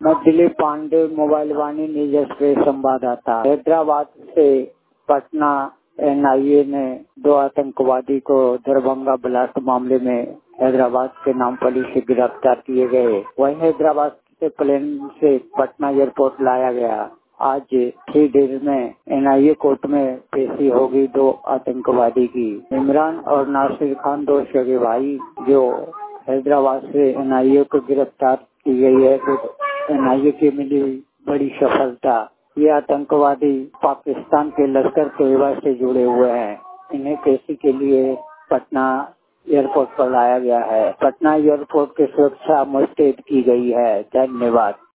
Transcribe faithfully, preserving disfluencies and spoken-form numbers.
मैं Dilip Pandey, mobile Vaani news express संवाददाता। हैदराबाद से पटना एन आई ए ने दो आतंकवादी को दरभंगा ब्लास्ट मामले में हैदराबाद के नामपली से गिरफ्तार किए गए। वहीं हैदराबाद से प्लेन से पटना एयरपोर्ट लाया गया। आज थ्री डेज में एन आई ए कोर्ट में पेशी होगी दो आतंकवादी की। इमरान और नासिर खान दो सगे भाई जो हैदराबाद से एन आई ए को गिरफ्तार की गई है। तो एन आई ए की मिली बड़ी सफलता। ये आतंकवादी पाकिस्तान के लश्कर तैयबा से जुड़े हुए हैं। इन्हें पेशी के लिए पटना एयरपोर्ट पर लाया गया है। पटना एयरपोर्ट की सुरक्षा मुस्तैद की गई है। धन्यवाद।